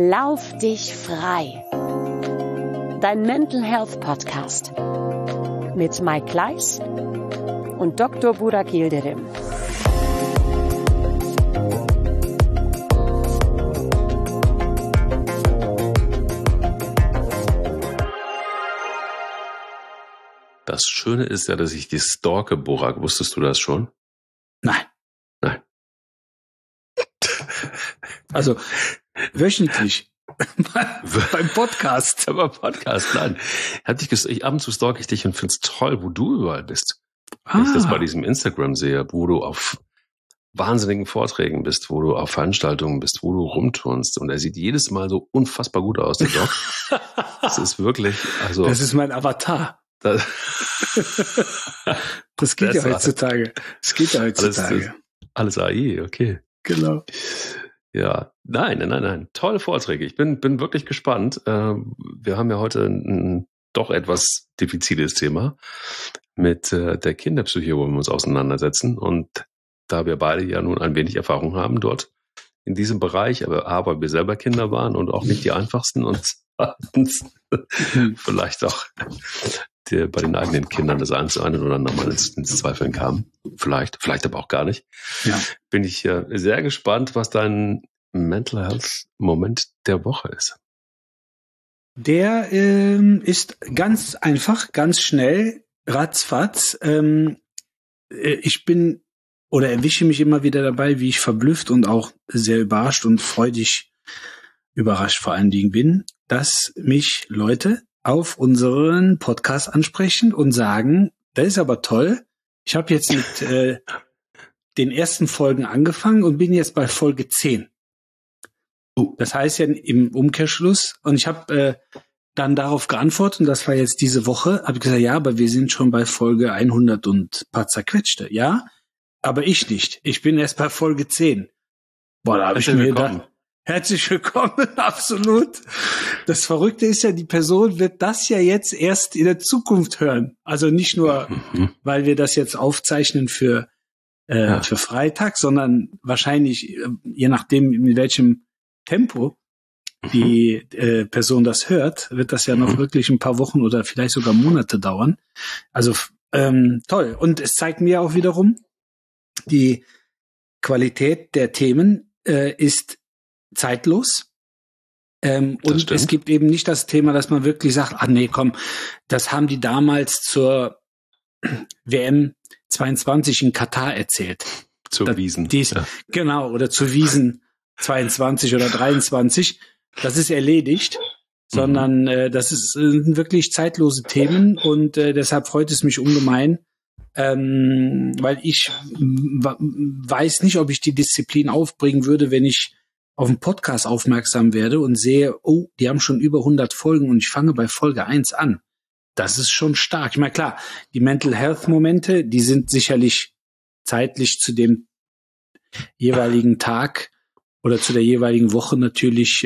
Lauf dich frei. Dein Mental Health Podcast mit Mike Kleiss und Dr. Burak Yildirim. Das Schöne ist ja, dass ich dich stalke, Burak. Wusstest du das schon? Nein. Nein. Also wöchentlich beim Podcast. Beim Podcast, nein. Ab und zu stalke ich dich und finde es toll, wo du überall bist. Wenn ich das bei diesem Instagram sehe, wo du auf wahnsinnigen Vorträgen bist, wo du auf Veranstaltungen bist, wo du rumturnst. Und er sieht jedes Mal so unfassbar gut aus, der Doc. Das ist wirklich, also. Das ist mein Avatar. Das geht ja heutzutage. Das geht ja heutzutage. Alles AI, okay. Genau. Ja, nein. Tolle Vorträge. Ich bin wirklich gespannt. Wir haben ja heute ein doch etwas diffiziles Thema mit der Kinderpsyche, wo wir uns auseinandersetzen. Und da wir beide ja nun ein wenig Erfahrung haben dort in diesem Bereich, aber weil wir selber Kinder waren und auch nicht die einfachsten und zweitens vielleicht auch bei den eigenen Kindern das eine oder andere Mal ins Zweifeln kam. Vielleicht aber auch gar nicht. Ja. Bin ich sehr gespannt, was dein Mental Health Moment der Woche ist. Der ist ganz einfach, ganz schnell, ratzfatz. Ich bin oder erwische mich immer wieder dabei, wie ich verblüfft und auch sehr überrascht und freudig überrascht vor allen Dingen bin, dass mich Leute auf unseren Podcast ansprechen und sagen, das ist aber toll. Ich habe jetzt mit den ersten Folgen angefangen und bin jetzt bei Folge 10. Das heißt ja im Umkehrschluss, und ich habe dann darauf geantwortet, und das war jetzt diese Woche, habe ich gesagt, ja, aber wir sind schon bei Folge 100 und paar zerquetschte. Ja, aber ich nicht. Ich bin erst bei Folge 10. Boah, da habe ich mir gedacht, herzlich willkommen, absolut. Das Verrückte ist ja, die Person wird das ja jetzt erst in der Zukunft hören. Also nicht nur, weil wir das jetzt aufzeichnen für Freitag, sondern wahrscheinlich, je nachdem, in welchem Tempo die Person das hört, wird das ja noch wirklich ein paar Wochen oder vielleicht sogar Monate dauern. Also toll. Und es zeigt mir auch wiederum, die Qualität der Themen ist zeitlos. Und es gibt eben nicht das Thema, dass man wirklich sagt, ach nee, komm, das haben die damals zur WM 22 in Katar erzählt. Zur Wiesn. Genau, oder zur Wiesn 22 oder 23. Das ist erledigt, sondern das sind wirklich zeitlose Themen und deshalb freut es mich ungemein, weil ich weiß nicht, ob ich die Disziplin aufbringen würde, wenn ich auf einen Podcast aufmerksam werde und sehe, oh, die haben schon über 100 Folgen und ich fange bei Folge 1 an. Das ist schon stark. Ich meine, klar, die Mental Health Momente, die sind sicherlich zeitlich zu dem jeweiligen Tag oder zu der jeweiligen Woche natürlich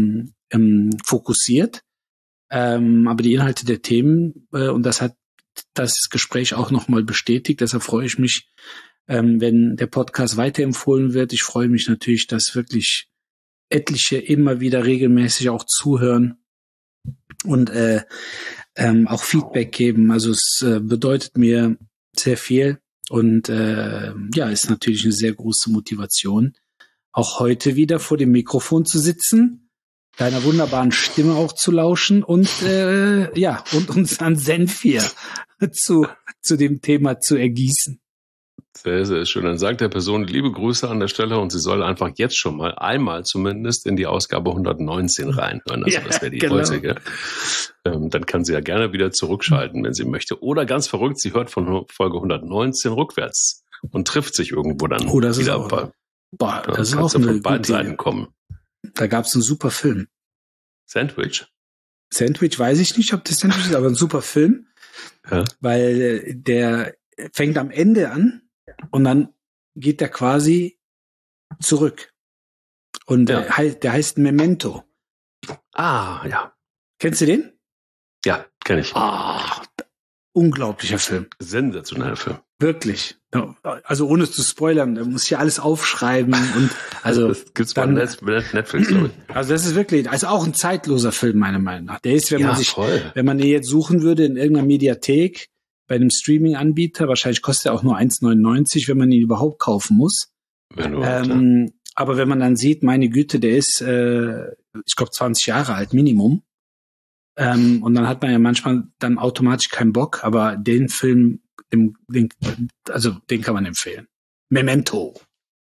fokussiert. Aber die Inhalte der Themen, und das hat das Gespräch auch nochmal bestätigt, deshalb freue ich mich, wenn der Podcast weiterempfohlen wird. Ich freue mich natürlich, dass wirklich etliche immer wieder regelmäßig auch zuhören und auch Feedback geben. Also es bedeutet mir sehr viel und ist natürlich eine sehr große Motivation, auch heute wieder vor dem Mikrofon zu sitzen, deiner wunderbaren Stimme auch zu lauschen und und uns an Senf hier zu dem Thema zu ergießen. Sehr, sehr schön. Dann sagt der Person liebe Grüße an der Stelle und sie soll einfach jetzt schon mal einmal zumindest in die Ausgabe 119 reinhören. Also das wäre die heutige. Dann kann sie ja gerne wieder zurückschalten, wenn sie möchte. Oder ganz verrückt, sie hört von Folge 119 rückwärts und trifft sich irgendwo dann das wieder. Ist auch, das ist auch eine von beiden Seiten kommen. Da gab es einen super Film. Sandwich weiß ich nicht, ob das Sandwich ist, aber ein super Film. Ja. Weil der fängt am Ende an und dann geht der quasi zurück. Und der heißt Memento. Ah, ja. Kennst du den? Ja, kenne ich. Unglaublicher Film. Sensationeller Film. Wirklich. Also ohne zu spoilern, da muss ich ja alles aufschreiben und also das gibt's bei Netflix, glaube ich. Also das ist wirklich, also auch ein zeitloser Film meiner Meinung nach. Der ist, voll. wenn man den jetzt suchen würde in irgendeiner Mediathek bei einem Streaming-Anbieter, wahrscheinlich kostet er auch nur 1,99, wenn man ihn überhaupt kaufen muss. Aber wenn man dann sieht, meine Güte, der ist, ich glaube 20 Jahre alt, Minimum. Und dann hat man ja manchmal dann automatisch keinen Bock, aber den Film, den kann man empfehlen. Memento.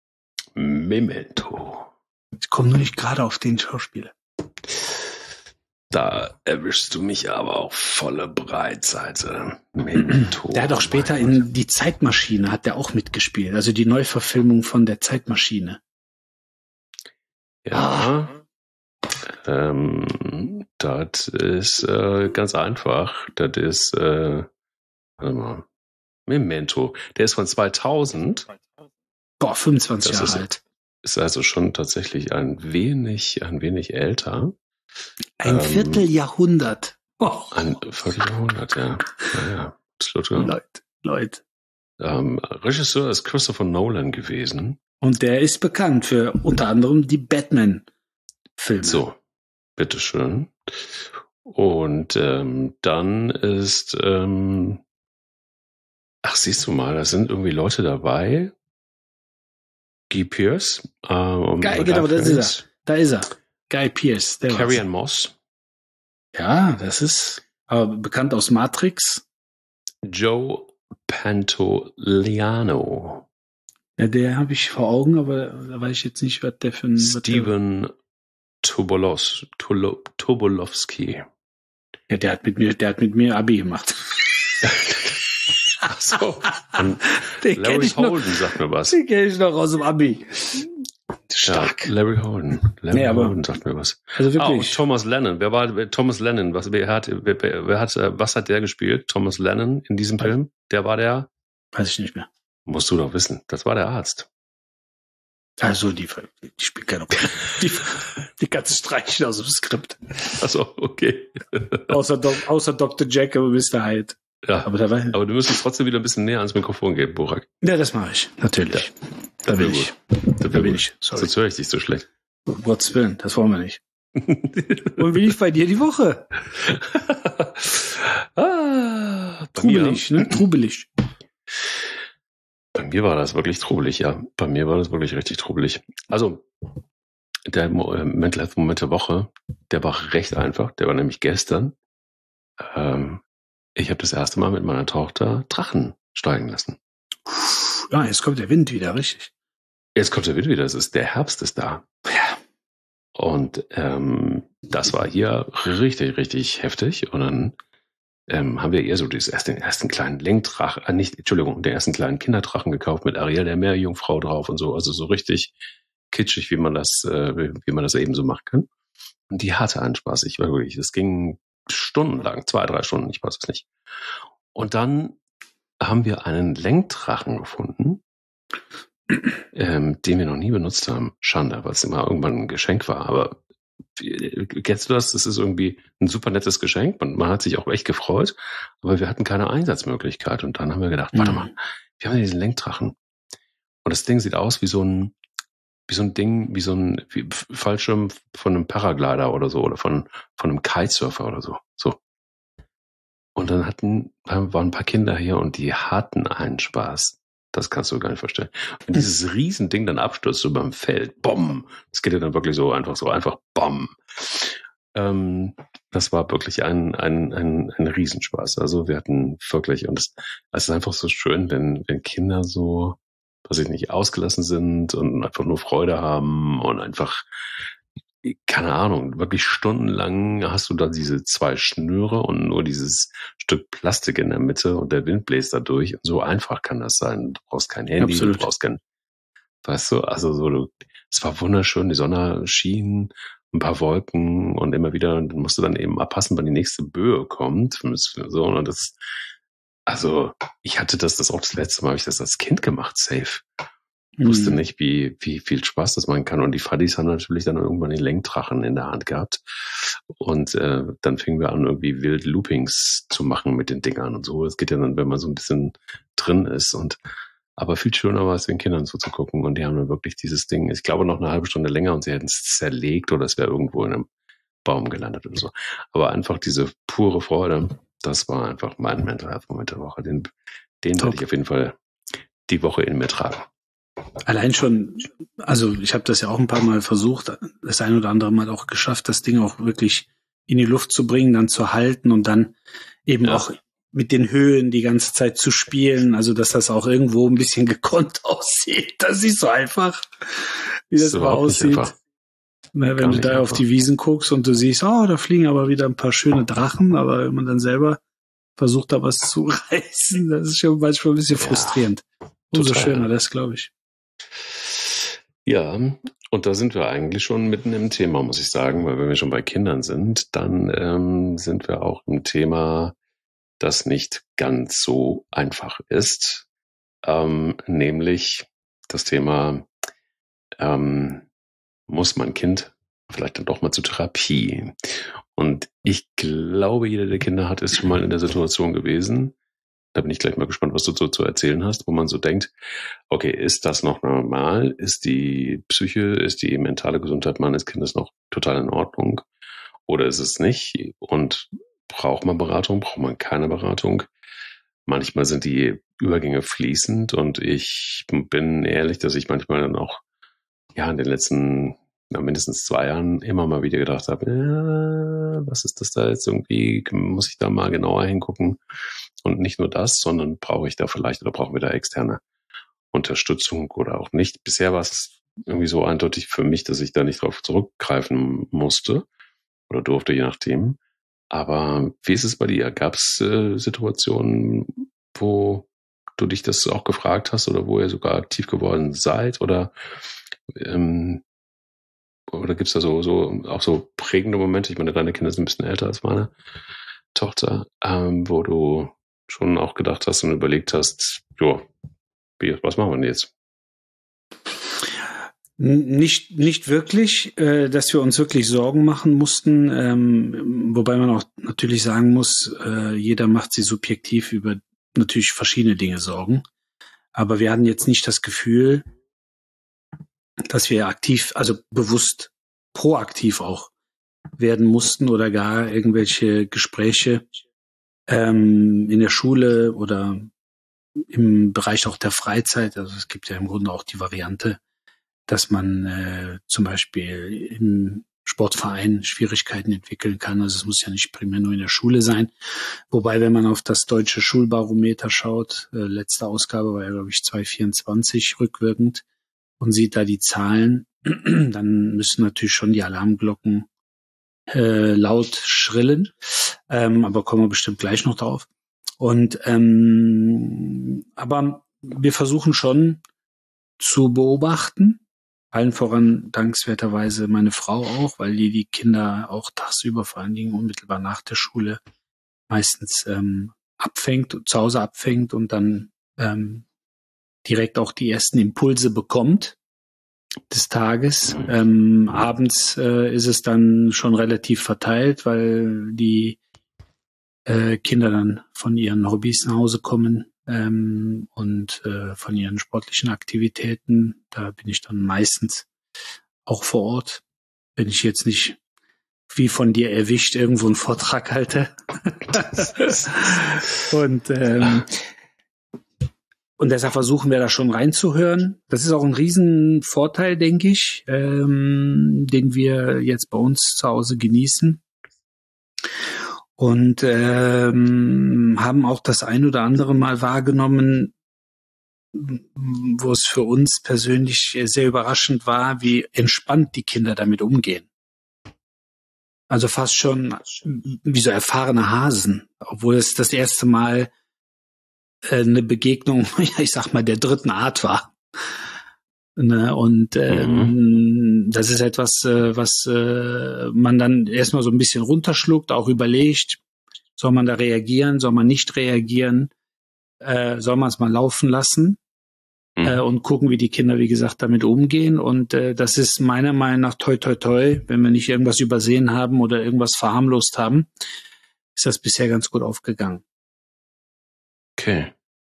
Ich komme nur nicht gerade auf den Schauspieler. Da erwischst du mich aber auch volle Breitseite. Memento. Der hat auch später in Die Zeitmaschine hat der auch mitgespielt. Also die Neuverfilmung von Der Zeitmaschine. Ja. Das ist ganz einfach. Das ist warte mal. Memento. Der ist von 2000. 25 Jahre alt. Ist also schon tatsächlich ein wenig älter. Ein Vierteljahrhundert. Ein Vierteljahrhundert, ja. Naja, absolut. Leute. Regisseur ist Christopher Nolan gewesen. Und der ist bekannt für unter anderem die Batman-Filme. So, bitteschön. Und dann ist siehst du mal, da sind irgendwie Leute dabei. Guy Pearce. Genau, das ist er. Da ist er. Guy Pearce. Carrie-Anne Moss. Ja, das ist aber bekannt aus Matrix. Joe Pantoliano. Ja, der habe ich vor Augen, aber da weiß ich jetzt nicht, was der für ein... Steven Tobolowsky. Ja, der hat mit mir Abi gemacht. Ach so. Larry Holden sagt mir was. Den kenne ich noch aus dem Abi. Stark. Ja, Larry Holden. Holden sagt mir was. Also wirklich. Und Thomas Lennon. Wer war Thomas Lennon? Was hat der gespielt? Thomas Lennon in diesem Film? Der war der? Weiß ich nicht mehr. Musst du doch wissen. Das war der Arzt. Also die spielt keine Rolle. Die kannst du streichen aus dem Skript. Ach so, okay. außer Dr. Jekyll und Mr. Hyde. Ja, aber du müsstest trotzdem wieder ein bisschen näher ans Mikrofon gehen, Burak. Ja, das mache ich. Natürlich. Da bin ich. Sorry. Sonst höre ich dich so schlecht. Um Gottes Willen, das wollen wir nicht. Und wie lief bei dir die Woche? Trubelig, ne? Trubelig. Bei mir war das wirklich trubelig, ja. Bei mir war das wirklich richtig trubelig. Also, der Mental Health Moment der Woche, der war recht einfach. Der war nämlich gestern. Ich habe das erste Mal mit meiner Tochter Drachen steigen lassen. Ja, jetzt kommt der Wind wieder, richtig. Jetzt kommt der Wind wieder. Der Herbst ist da. Ja. Und das war hier richtig, richtig heftig. Und dann haben wir eher so den ersten kleinen Lenkdrachen, den ersten kleinen Kinderdrachen gekauft mit Ariel, der Meerjungfrau drauf und so. Also so richtig kitschig, wie man das eben so machen kann. Und die hatte einen Spaß. Es ging stundenlang, 2-3 Stunden, ich weiß es nicht. Und dann haben wir einen Lenkdrachen gefunden, den wir noch nie benutzt haben. Schande, weil es immer irgendwann ein Geschenk war. Aber kennst du das? Das ist irgendwie ein super nettes Geschenk. Man hat sich auch echt gefreut, aber wir hatten keine Einsatzmöglichkeit. Und dann haben wir gedacht, warte mal, wir haben diesen Lenkdrachen. Und das Ding sieht aus wie so ein Fallschirm von einem Paraglider oder so, oder von einem Kitesurfer oder so. Und dann waren ein paar Kinder hier und die hatten einen Spaß. Das kannst du gar nicht verstehen. Und dieses Riesending dann abstürzt so beim Feld. Bom! Das geht ja dann wirklich so einfach bom! Das war wirklich ein Riesenspaß. Also wir hatten wirklich, und es ist einfach so schön, wenn Kinder so, weiß ich nicht, ausgelassen sind und einfach nur Freude haben und einfach, keine Ahnung, wirklich stundenlang hast du da diese 2 Schnüre und nur dieses Stück Plastik in der Mitte und der Wind bläst da durch. Und so einfach kann das sein. Du brauchst kein Handy, Absolut. Du brauchst weißt du, also es war wunderschön, die Sonne schien, ein paar Wolken und immer wieder, und musst du dann eben abpassen, wann die nächste Böe kommt. So, und ich hatte das auch das letzte Mal, habe ich das als Kind gemacht, safe. wusste nicht, wie viel Spaß das machen kann. Und die Fadis haben natürlich dann irgendwann den Lenkdrachen in der Hand gehabt. Und dann fingen wir an, irgendwie wild Loopings zu machen mit den Dingern und so. Das geht ja dann, wenn man so ein bisschen drin ist. Aber viel schöner war es, den Kindern zuzugucken. Und die haben dann wirklich dieses Ding, ich glaube, noch eine halbe Stunde länger und sie hätten es zerlegt oder es wäre irgendwo in einem Baum gelandet oder so. Aber einfach diese pure Freude, das war einfach mein Mental Health Moment der Woche. Den werde ich auf jeden Fall die Woche in mir tragen. Allein schon, also ich habe das ja auch ein paar Mal versucht, das ein oder andere Mal auch geschafft, das Ding auch wirklich in die Luft zu bringen, dann zu halten und dann eben auch mit den Höhen die ganze Zeit zu spielen, also dass das auch irgendwo ein bisschen gekonnt aussieht. Das ist nicht so einfach, wie das mal aussieht. Na, wenn du da auf die Wiesen guckst und du siehst, da fliegen aber wieder ein paar schöne Drachen, aber wenn man dann selber versucht, da was zu reißen, das ist schon manchmal ein bisschen frustrierend. Umso schöner das, glaube ich. Ja, und da sind wir eigentlich schon mitten im Thema, muss ich sagen, weil wenn wir schon bei Kindern sind, dann sind wir auch im Thema, das nicht ganz so einfach ist, nämlich das Thema, muss mein Kind vielleicht dann doch mal zur Therapie? Und ich glaube, jeder, der Kinder hat, ist schon mal in der Situation gewesen. Da bin ich gleich mal gespannt, was du so zu erzählen hast, wo man so denkt, okay, ist das noch normal? Ist die Psyche, ist die mentale Gesundheit meines Kindes noch total in Ordnung? Oder ist es nicht? Und braucht man Beratung? Braucht man keine Beratung? Manchmal sind die Übergänge fließend und ich bin ehrlich, dass ich manchmal dann auch in den letzten mindestens 2 Jahren immer mal wieder gedacht habe, was ist das da jetzt irgendwie? Muss ich da mal genauer hingucken? Und nicht nur das, sondern brauchen wir da externe Unterstützung oder auch nicht? Bisher war es irgendwie so eindeutig für mich, dass ich da nicht drauf zurückgreifen musste oder durfte, je nachdem. Aber wie ist es bei dir? Gab es Situationen, wo du dich das auch gefragt hast oder wo ihr sogar aktiv geworden seid? Oder gibt es da so prägende Momente? Ich meine, deine Kinder sind ein bisschen älter als meine Tochter, wo du schon auch gedacht hast und überlegt hast, was machen wir denn jetzt? Nicht wirklich, dass wir uns wirklich Sorgen machen mussten, wobei man auch natürlich sagen muss, jeder macht sich subjektiv über natürlich verschiedene Dinge Sorgen. Aber wir hatten jetzt nicht das Gefühl, dass wir aktiv, also bewusst proaktiv auch werden mussten oder gar irgendwelche Gespräche in der Schule oder im Bereich auch der Freizeit. Also es gibt ja im Grunde auch die Variante, dass man zum Beispiel im Sportverein Schwierigkeiten entwickeln kann. Also es muss ja nicht primär nur in der Schule sein. Wobei, wenn man auf das deutsche Schulbarometer schaut, letzte Ausgabe war ja, glaube ich, 2024 rückwirkend und sieht da die Zahlen, dann müssen natürlich schon die Alarmglocken laut schrillen. Aber kommen wir bestimmt gleich noch drauf. Und aber wir versuchen schon zu beobachten, allen voran dankenswerterweise meine Frau auch, weil die Kinder auch tagsüber, vor allen Dingen unmittelbar nach der Schule, meistens zu Hause abfängt und dann direkt auch die ersten Impulse bekommt des Tages. Abends ist es dann schon relativ verteilt, weil die Kinder dann von ihren Hobbys nach Hause kommen und von ihren sportlichen Aktivitäten. Da bin ich dann meistens auch vor Ort, wenn ich jetzt nicht wie von dir erwischt irgendwo einen Vortrag halte. Und deshalb versuchen wir da schon reinzuhören. Das ist auch ein Riesenvorteil, denke ich, den wir jetzt bei uns zu Hause genießen. Und haben auch das ein oder andere Mal wahrgenommen, wo es für uns persönlich sehr überraschend war, wie entspannt die Kinder damit umgehen. Also fast schon wie so erfahrene Hasen, obwohl es das erste Mal eine Begegnung, ich sag mal, der dritten Art war. Und das ist etwas, was man dann erstmal so ein bisschen runterschluckt, auch überlegt, soll man da reagieren, soll man nicht reagieren, soll man es mal laufen lassen. und gucken, wie die Kinder, wie gesagt, damit umgehen. Und das ist meiner Meinung nach toi toi toi, wenn wir nicht irgendwas übersehen haben oder irgendwas verharmlost haben, ist das bisher ganz gut aufgegangen. Okay.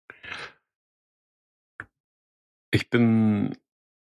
Ich bin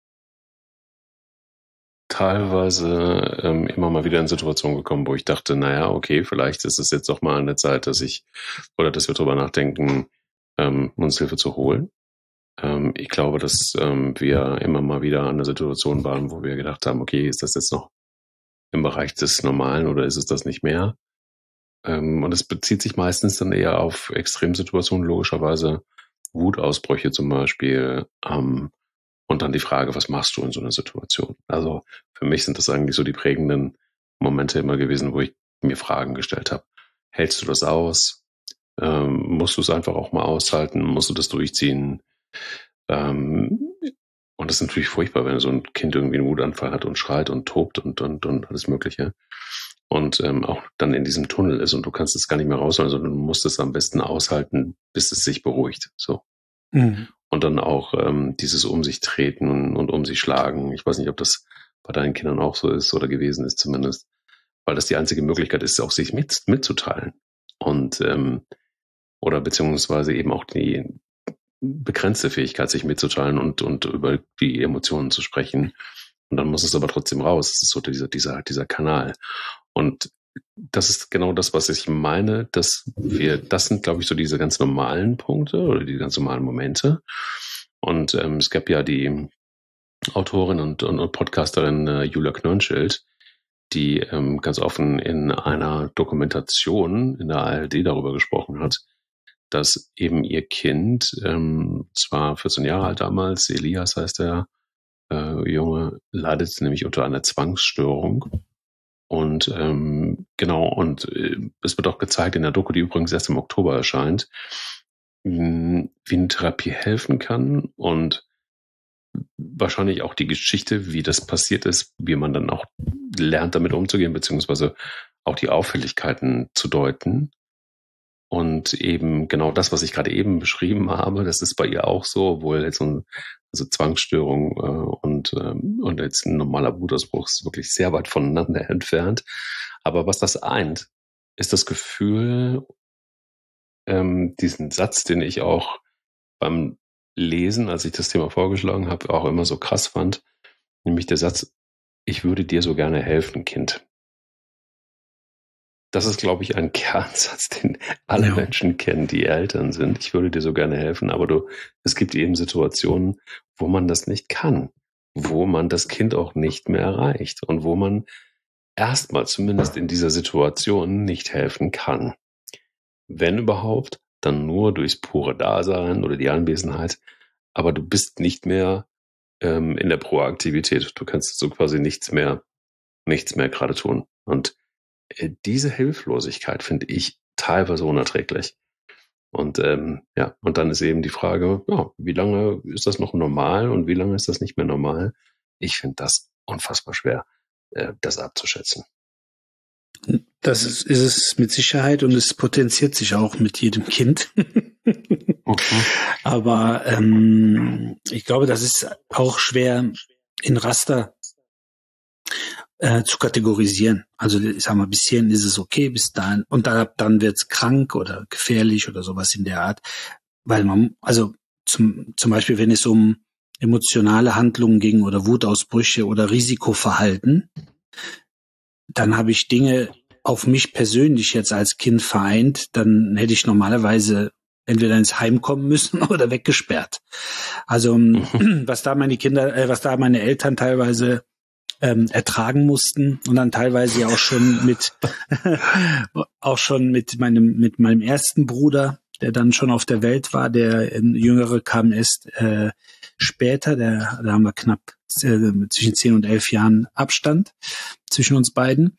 teilweise immer mal wieder in Situationen gekommen, wo ich dachte, naja, okay, vielleicht ist es jetzt doch mal an der Zeit, dass wir drüber nachdenken, uns Hilfe zu holen. Ich glaube, dass wir immer mal wieder an der Situation waren, wo wir gedacht haben, okay, ist das jetzt noch im Bereich des Normalen oder ist es das nicht mehr? Und es bezieht sich meistens dann eher auf Extremsituationen, logischerweise Wutausbrüche zum Beispiel, und dann die Frage, was machst du in so einer Situation? Also für mich sind das eigentlich so die prägenden Momente immer gewesen, wo ich mir Fragen gestellt habe. Hältst du das aus? Musst du es einfach auch mal aushalten? Musst du das durchziehen? Und das ist natürlich furchtbar, wenn so ein Kind irgendwie einen Wutanfall hat und schreit und tobt und alles Mögliche. Und auch dann in diesem Tunnel ist und du kannst es gar nicht mehr rausholen, sondern du musst es am besten aushalten, bis es sich beruhigt. So. Mhm. Und dann auch dieses um sich treten und um sich schlagen. Ich weiß nicht, ob das bei deinen Kindern auch so ist oder gewesen ist zumindest, weil das die einzige Möglichkeit ist, auch sich mitzuteilen. Und oder beziehungsweise eben auch die begrenzte Fähigkeit, sich mitzuteilen und über die Emotionen zu sprechen. Und dann muss es aber trotzdem raus. Es ist so dieser Kanal. Und das ist genau das, was ich meine, das sind, glaube ich, so diese ganz normalen Punkte oder die ganz normalen Momente. Und es gab ja die Autorin und Podcasterin Julia Knörnschild, die ganz offen in einer Dokumentation in der ARD darüber gesprochen hat, dass eben ihr Kind, zwar 14 Jahre alt damals, Elias heißt der Junge, leidet nämlich unter einer Zwangsstörung. Und es wird auch gezeigt in der Doku, die übrigens erst im Oktober erscheint, wie eine Therapie helfen kann und wahrscheinlich auch die Geschichte, wie das passiert ist, wie man dann auch lernt, damit umzugehen, beziehungsweise auch die Auffälligkeiten zu deuten. Und eben genau das, was ich gerade eben beschrieben habe, das ist bei ihr auch so, obwohl jetzt also Zwangsstörung und jetzt ein normaler Wutausbruch ist wirklich sehr weit voneinander entfernt. Aber was das eint, ist das Gefühl, diesen Satz, den ich auch beim Lesen, als ich das Thema vorgeschlagen habe, auch immer so krass fand, nämlich der Satz, ich würde dir so gerne helfen, Kind. Das ist, glaube ich, ein Kernsatz, den alle Menschen kennen, die Eltern sind. Ich würde dir so gerne helfen, aber es gibt eben Situationen, wo man das nicht kann, wo man das Kind auch nicht mehr erreicht und wo man erstmal zumindest in dieser Situation nicht helfen kann. Wenn überhaupt, dann nur durchs pure Dasein oder die Anwesenheit, aber du bist nicht mehr in der Proaktivität. Du kannst so quasi nichts mehr gerade tun. Und diese Hilflosigkeit finde ich teilweise unerträglich. Und und dann ist eben die Frage, wie lange ist das noch normal und wie lange ist das nicht mehr normal? Ich finde das unfassbar schwer, das abzuschätzen. Das ist es mit Sicherheit und es potenziert sich auch mit jedem Kind. Okay. Aber ich glaube, das ist auch schwer in Raster zu kategorisieren. Also ich sag mal, bis hierhin ist es okay, bis dahin und dann wird's krank oder gefährlich oder sowas in der Art, weil man, also zum Beispiel, wenn es um emotionale Handlungen ging oder Wutausbrüche oder Risikoverhalten, dann habe ich Dinge auf mich persönlich jetzt als Kind vereint, dann hätte ich normalerweise entweder ins Heim kommen müssen oder weggesperrt. Also was da meine Eltern teilweise ertragen mussten und dann teilweise auch schon mit meinem ersten Bruder, der dann schon auf der Welt war, der Jüngere kam erst später, da haben wir knapp zwischen 10 und 11 Jahren Abstand zwischen uns beiden.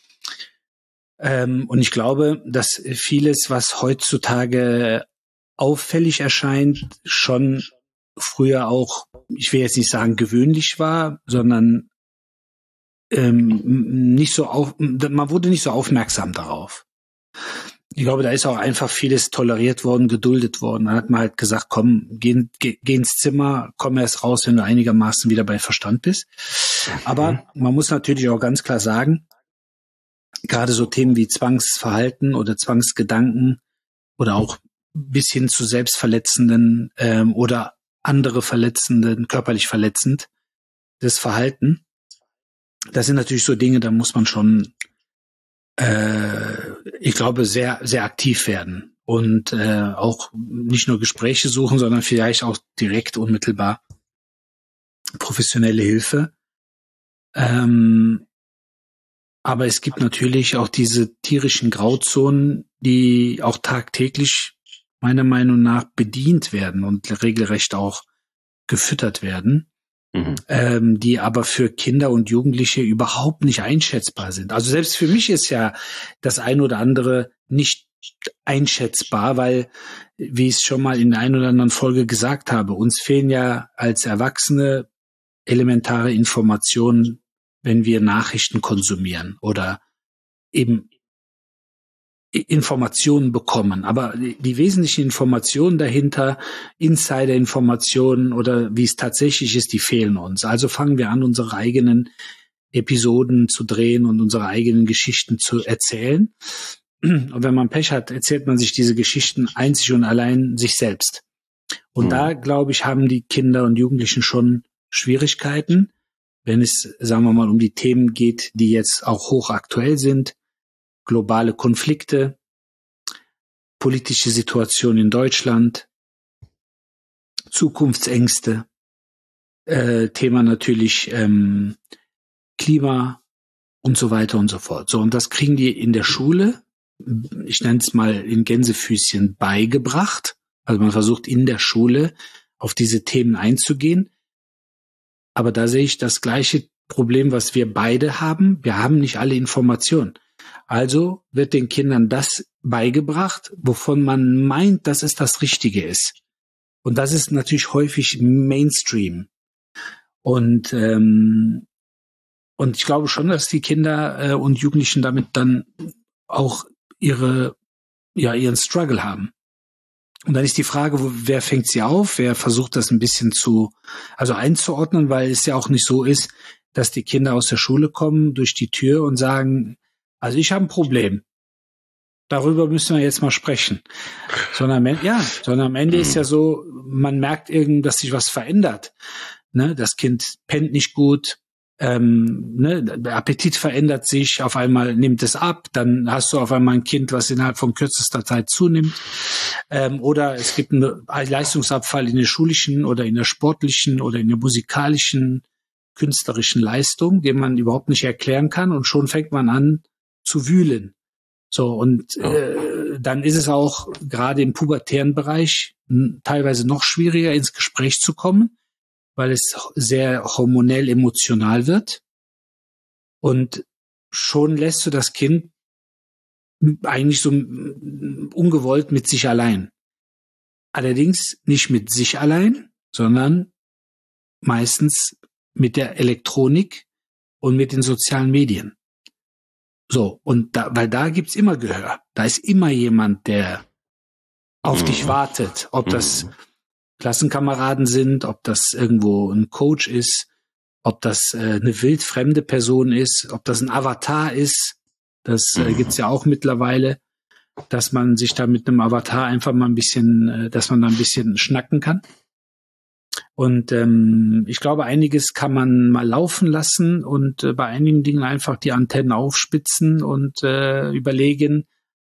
Und ich glaube, dass vieles, was heutzutage auffällig erscheint, schon früher auch, ich will jetzt nicht sagen gewöhnlich war, sondern man wurde nicht so aufmerksam darauf. Ich glaube, da ist auch einfach vieles toleriert worden, geduldet worden. Da hat man halt gesagt, komm, geh ins Zimmer, komm erst raus, wenn du einigermaßen wieder bei Verstand bist. Aber man muss natürlich auch ganz klar sagen, gerade so Themen wie Zwangsverhalten oder Zwangsgedanken oder auch bis hin zu selbstverletzenden oder andere verletzenden, körperlich verletzend, das Verhalten, das sind natürlich so Dinge, da muss man schon ich glaube, sehr, sehr aktiv werden und auch nicht nur Gespräche suchen, sondern vielleicht auch direkt unmittelbar professionelle Hilfe. Aber es gibt natürlich auch diese tierischen Grauzonen, die auch tagtäglich meiner Meinung nach bedient werden und regelrecht auch gefüttert werden. Die aber für Kinder und Jugendliche überhaupt nicht einschätzbar sind. Also selbst für mich ist ja das ein oder andere nicht einschätzbar, weil, wie ich es schon mal in der einen oder anderen Folge gesagt habe, uns fehlen ja als Erwachsene elementare Informationen, wenn wir Nachrichten konsumieren oder eben Informationen bekommen. Aber die wesentlichen Informationen dahinter, Insider-Informationen oder wie es tatsächlich ist, die fehlen uns. Also fangen wir an, unsere eigenen Episoden zu drehen und unsere eigenen Geschichten zu erzählen. Und wenn man Pech hat, erzählt man sich diese Geschichten einzig und allein sich selbst. Und da, glaube ich, haben die Kinder und Jugendlichen schon Schwierigkeiten, wenn es, sagen wir mal, um die Themen geht, die jetzt auch hochaktuell sind. Globale Konflikte, politische Situation in Deutschland, Zukunftsängste, Thema natürlich Klima und so weiter und so fort. So, und das kriegen die in der Schule, ich nenne es mal in Gänsefüßchen, beigebracht. Also man versucht in der Schule auf diese Themen einzugehen. Aber da sehe ich das gleiche Problem, was wir beide haben. Wir haben nicht alle Informationen. Also wird den Kindern das beigebracht, wovon man meint, dass es das Richtige ist. Und das ist natürlich häufig Mainstream. Und ich glaube schon, dass die Kinder und Jugendlichen damit dann auch ihren Struggle haben. Und dann ist die Frage, wer fängt sie auf? Wer versucht das ein bisschen einzuordnen, weil es ja auch nicht so ist, dass die Kinder aus der Schule kommen durch die Tür und sagen, also ich habe ein Problem. Darüber müssen wir jetzt mal sprechen. Sondern am Ende ist ja so, man merkt dass sich was verändert. Ne? Das Kind pennt nicht gut, der Appetit verändert sich, auf einmal nimmt es ab, dann hast du auf einmal ein Kind, was innerhalb von kürzester Zeit zunimmt. Oder es gibt einen Leistungsabfall in der schulischen oder in der sportlichen oder in der musikalischen, künstlerischen Leistung, den man überhaupt nicht erklären kann, und schon fängt man an zu wühlen. So, und dann ist es auch gerade im pubertären Bereich teilweise noch schwieriger, ins Gespräch zu kommen, weil es sehr hormonell emotional wird. Und schon lässt du das Kind eigentlich so ungewollt mit sich allein. Allerdings nicht mit sich allein, sondern meistens mit der Elektronik und mit den sozialen Medien. So, und weil da gibt's immer Gehör. Da ist immer jemand, der auf dich wartet. Ob das Klassenkameraden sind, ob das irgendwo ein Coach ist, ob das eine wildfremde Person ist, ob das ein Avatar ist. Das gibt's ja auch mittlerweile, dass man sich da mit einem Avatar einfach mal dass man da ein bisschen schnacken kann. Und ich glaube, einiges kann man mal laufen lassen und bei einigen Dingen einfach die Antennen aufspitzen und überlegen,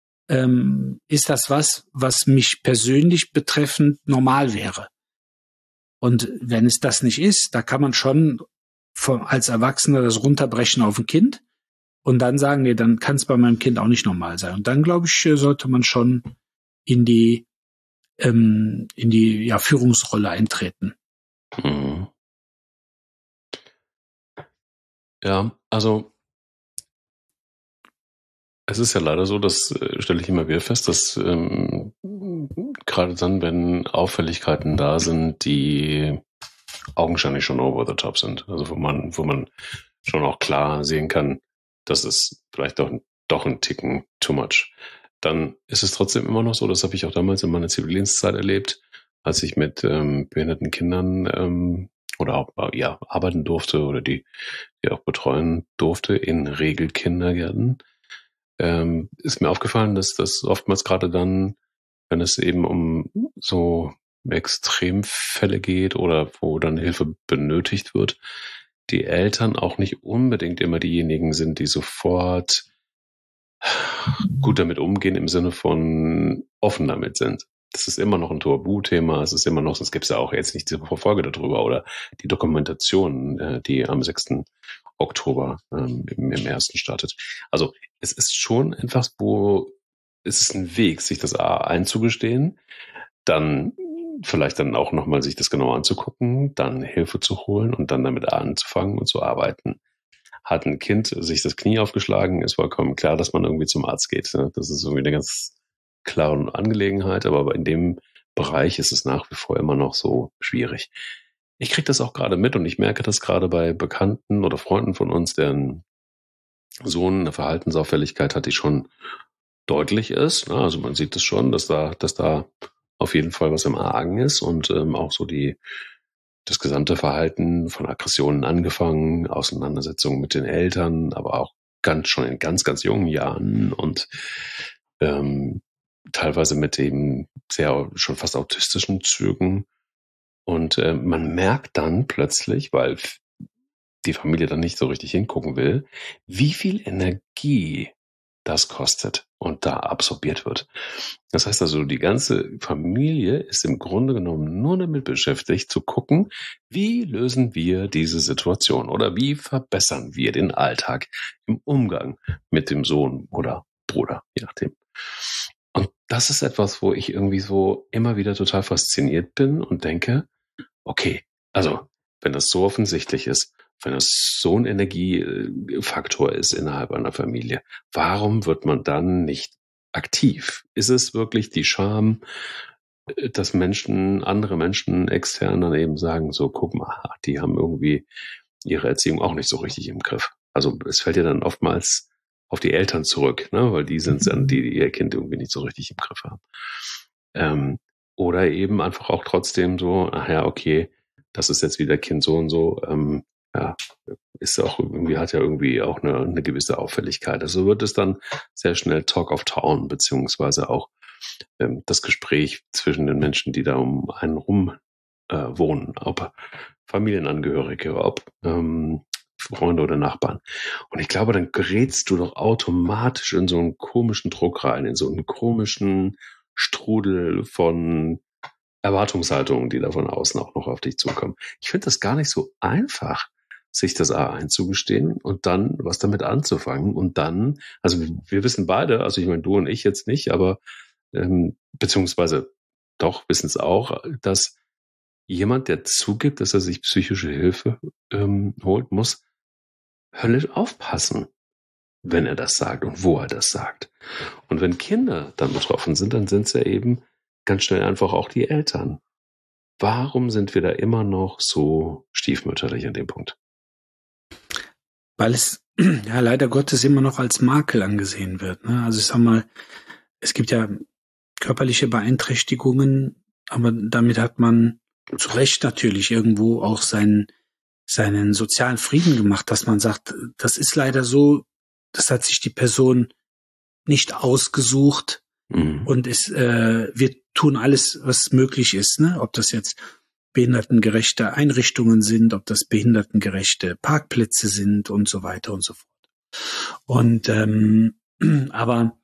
ist das was mich persönlich betreffend normal wäre? Und wenn es das nicht ist, da kann man schon als Erwachsener das runterbrechen auf ein Kind und dann sagen, nee, dann kann es bei meinem Kind auch nicht normal sein. Und dann, glaube ich, sollte man schon in die Führungsrolle eintreten. Ja, also es ist ja leider so, das stelle ich immer wieder fest, dass gerade dann, wenn Auffälligkeiten da sind, die augenscheinlich schon over the top sind, also wo man schon auch klar sehen kann, das ist vielleicht doch ein Ticken too much, dann ist es trotzdem immer noch so, das habe ich auch damals in meiner Zivildienstzeit erlebt, als ich mit behinderten Kindern oder auch arbeiten durfte oder die auch betreuen durfte in Regelkindergärten, ist mir aufgefallen, dass das oftmals gerade dann, wenn es eben um so Extremfälle geht oder wo dann Hilfe benötigt wird, die Eltern auch nicht unbedingt immer diejenigen sind, die sofort gut damit umgehen im Sinne von offen damit sind. Das ist immer noch ein Tabuthema, es ist immer noch, es gibt ja auch jetzt nicht diese Folge darüber oder die Dokumentation, die am 6. Oktober im ersten startet. Also es ist schon etwas, wo es ist ein Weg, sich das einzugestehen, dann vielleicht dann auch nochmal sich das genauer anzugucken, dann Hilfe zu holen und dann damit anzufangen und zu arbeiten. Hat ein Kind sich das Knie aufgeschlagen, ist vollkommen klar, dass man irgendwie zum Arzt geht. Ne? Das ist irgendwie eine ganz klare Angelegenheit, aber in dem Bereich ist es nach wie vor immer noch so schwierig. Ich kriege das auch gerade mit und ich merke das gerade bei Bekannten oder Freunden von uns, deren Sohn eine Verhaltensauffälligkeit hat, die schon deutlich ist. Ne? Also man sieht es schon, dass da auf jeden Fall was im Argen ist und auch so das gesamte Verhalten von Aggressionen angefangen, Auseinandersetzungen mit den Eltern, aber auch schon in ganz, ganz jungen Jahren und teilweise mit eben schon fast autistischen Zügen. Und man merkt dann plötzlich, weil die Familie dann nicht so richtig hingucken will, wie viel Energie das kostet und da absorbiert wird. Das heißt also, die ganze Familie ist im Grunde genommen nur damit beschäftigt, zu gucken, wie lösen wir diese Situation oder wie verbessern wir den Alltag im Umgang mit dem Sohn oder Bruder, je nachdem. Und das ist etwas, wo ich irgendwie so immer wieder total fasziniert bin und denke, okay, also wenn das so offensichtlich ist, wenn es so ein Energiefaktor ist innerhalb einer Familie, warum wird man dann nicht aktiv? Ist es wirklich die Scham, dass andere Menschen extern dann eben sagen, so guck mal, die haben irgendwie ihre Erziehung auch nicht so richtig im Griff. Also es fällt ja dann oftmals auf die Eltern zurück, ne? Weil die sind dann, die ihr Kind irgendwie nicht so richtig im Griff haben. Oder eben einfach auch trotzdem so, ach ja, okay, das ist jetzt wieder Kind so und so, ist auch irgendwie, hat ja irgendwie auch eine gewisse Auffälligkeit. Also wird es dann sehr schnell Talk of Town, beziehungsweise auch das Gespräch zwischen den Menschen, die da um einen rum wohnen, ob Familienangehörige, ob Freunde oder Nachbarn. Und ich glaube, dann gerätst du doch automatisch in so einen komischen Druck rein, in so einen komischen Strudel von Erwartungshaltungen, die da von außen auch noch auf dich zukommen. Ich finde das gar nicht so einfach, sich das einzugestehen und dann was damit anzufangen und dann, also wir wissen beide, also ich meine, du und ich jetzt nicht, aber beziehungsweise doch wissen es auch, dass jemand, der zugibt, dass er sich psychische Hilfe holt, muss höllisch aufpassen, wenn er das sagt und wo er das sagt. Und wenn Kinder dann betroffen sind, dann sind es ja eben ganz schnell einfach auch die Eltern. Warum sind wir da immer noch so stiefmütterlich an dem Punkt? Weil es ja leider Gottes immer noch als Makel angesehen wird. Ne? Also ich sag mal, es gibt ja körperliche Beeinträchtigungen, aber damit hat man zu Recht natürlich irgendwo auch seinen sozialen Frieden gemacht, dass man sagt, das ist leider so, das hat sich die Person nicht ausgesucht und wir tun alles, was möglich ist, ne? Ob das jetzt behindertengerechte Einrichtungen sind, ob das behindertengerechte Parkplätze sind und so weiter und so fort. Und aber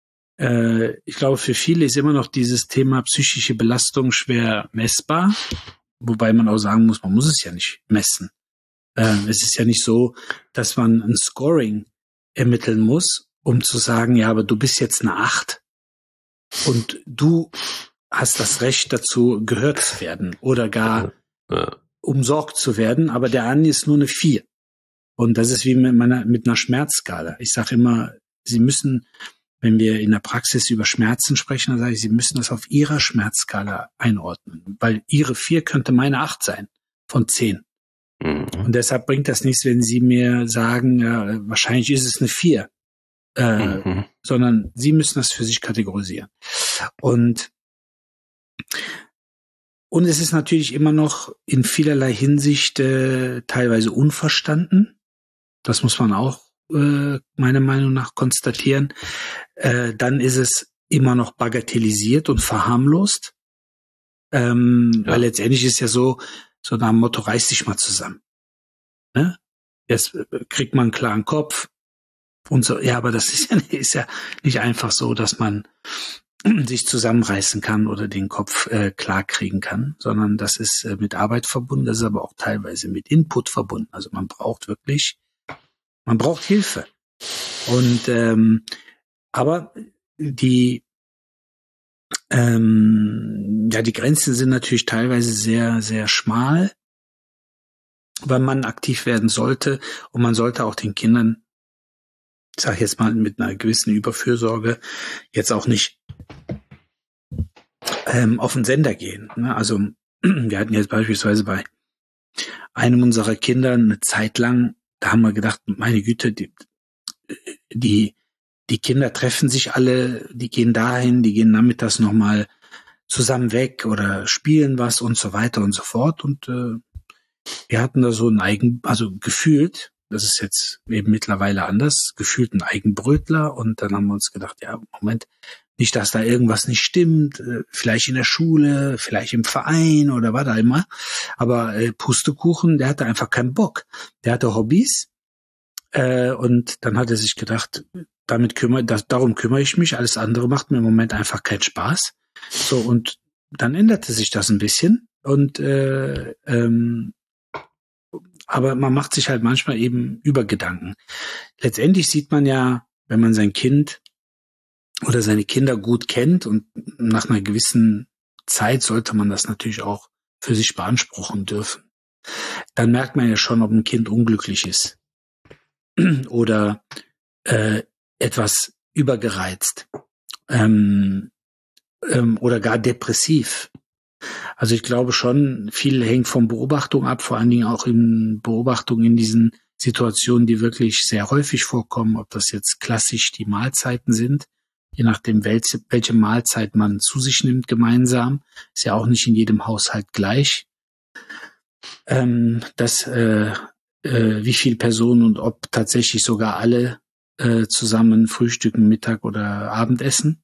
ich glaube, für viele ist immer noch dieses Thema psychische Belastung schwer messbar, wobei man auch sagen muss, man muss es ja nicht messen. Es ist ja nicht so, dass man ein Scoring ermitteln muss, um zu sagen, ja, aber du bist jetzt eine 8 und du hast das Recht dazu, gehört zu werden oder gar umsorgt zu werden, aber der andere ist nur eine 4. Und das ist wie mit einer Schmerzskala. Ich sage immer, Sie müssen, wenn wir in der Praxis über Schmerzen sprechen, dann sage ich, Sie müssen das auf Ihrer Schmerzskala einordnen, weil Ihre 4 könnte meine 8 sein von 10. Und deshalb bringt das nichts, wenn Sie mir sagen, ja, wahrscheinlich ist es eine 4. sondern sie müssen das für sich kategorisieren. Und es ist natürlich immer noch in vielerlei Hinsicht teilweise unverstanden. Das muss man auch meiner Meinung nach konstatieren. Dann ist es immer noch bagatellisiert und verharmlost. Weil letztendlich ist ja so nach dem Motto, reiß dich mal zusammen. Ne? Jetzt kriegt man einen klaren Kopf und so. Ja, aber das ist ja nicht einfach so, dass man sich zusammenreißen kann oder den Kopf klar kriegen kann, sondern das ist mit Arbeit verbunden, das ist aber auch teilweise mit Input verbunden. Also man braucht Hilfe. Und aber die Grenzen sind natürlich teilweise sehr, sehr schmal, weil man aktiv werden sollte und man sollte auch den Kindern, ich sage jetzt mal mit einer gewissen Überfürsorge, jetzt auch nicht auf den Sender gehen. Ne? Also wir hatten jetzt beispielsweise bei einem unserer Kinder eine Zeit lang, da haben wir gedacht, meine Güte, die Kinder treffen sich alle, die gehen dahin, die gehen nachmittags nochmal zusammen weg oder spielen was und so weiter und so fort. Und wir hatten da so also gefühlt, das ist jetzt eben mittlerweile anders, gefühlt einen Eigenbrötler. Und dann haben wir uns gedacht, ja, Moment, nicht, dass da irgendwas nicht stimmt, vielleicht in der Schule, vielleicht im Verein oder was auch immer. Aber Pustekuchen, der hatte einfach keinen Bock. Der hatte Hobbys. Und dann hat er sich gedacht, darum kümmere ich mich, alles andere macht mir im Moment einfach keinen Spaß. So, und dann änderte sich das ein bisschen. Und aber man macht sich halt manchmal eben Übergedanken. Letztendlich sieht man ja, wenn man sein Kind oder seine Kinder gut kennt und nach einer gewissen Zeit sollte man das natürlich auch für sich beanspruchen dürfen. Dann merkt man ja schon, ob ein Kind unglücklich ist oder etwas übergereizt oder gar depressiv. Also ich glaube schon, viel hängt von Beobachtung ab, vor allen Dingen auch in Beobachtung in diesen Situationen, die wirklich sehr häufig vorkommen, ob das jetzt klassisch die Mahlzeiten sind, je nachdem, welche Mahlzeit man zu sich nimmt gemeinsam, ist ja auch nicht in jedem Haushalt gleich. Wie viele Personen und ob tatsächlich sogar alle zusammen frühstücken, Mittag oder Abendessen.